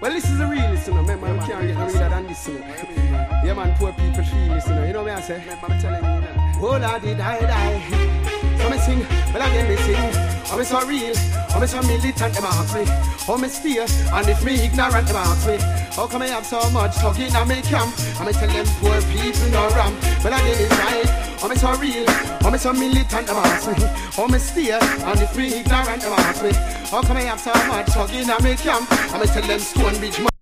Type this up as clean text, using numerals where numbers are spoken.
Well, this is the realist, you know. Remember, you can't get no realer than this, you know. Yeah, man, poor people feel this, you know. You know what I say? Remember, I'm telling you, you know. Oh, Lord, did I? So me sing, well, again me sing. Oh, me so real, oh, me so militant, them ask me. Oh, me steer, and if me ignorant, them ask me. How come I have so much talking in my camp? And me tell them poor people no ramp. Well, again it's right. Oh, me so real, oh, me so militant, them ask me. Oh, me steer, and if me ignorant, them ask me. How come I have so much talking in my camp? And me tell them Stone Beach.